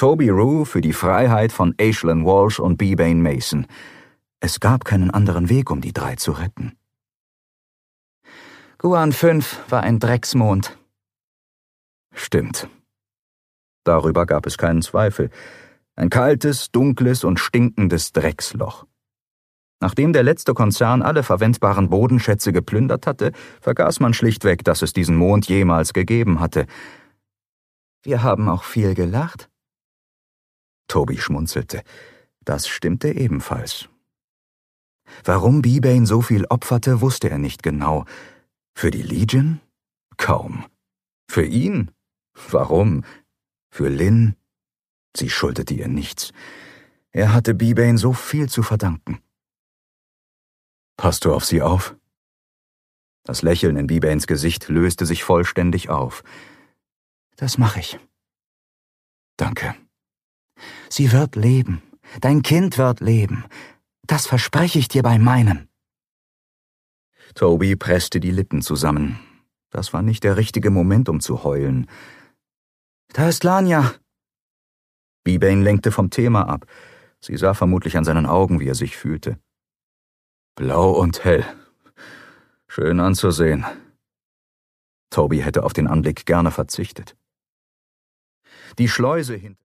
Toby Rue für die Freiheit von Aislinn Walsh und B-Bain Mason. Es gab keinen anderen Weg, um die 3 zu retten. Guan 5 war ein Drecksmond. Stimmt. Darüber gab es keinen Zweifel. Ein kaltes, dunkles und stinkendes Drecksloch. Nachdem der letzte Konzern alle verwendbaren Bodenschätze geplündert hatte, vergaß man schlichtweg, dass es diesen Mond jemals gegeben hatte. Wir haben auch viel gelacht. Toby schmunzelte. Das stimmte ebenfalls. Warum B-Bain so viel opferte, wusste er nicht genau. Für die Legion? Kaum. Für ihn? Warum? Für Lynn? Sie schuldete ihr nichts. Er hatte B-Bain so viel zu verdanken. Passt du auf sie auf? Das Lächeln in B-Bains Gesicht löste sich vollständig auf. Das mache ich. Danke. Sie wird leben. Dein Kind wird leben. Das verspreche ich dir bei meinem. Toby presste die Lippen zusammen. Das war nicht der richtige Moment, um zu heulen. Da ist Lanya. B-Bain lenkte vom Thema ab. Sie sah vermutlich an seinen Augen, wie er sich fühlte. Blau und hell. Schön anzusehen. Toby hätte auf den Anblick gerne verzichtet. Die Schleuse hinter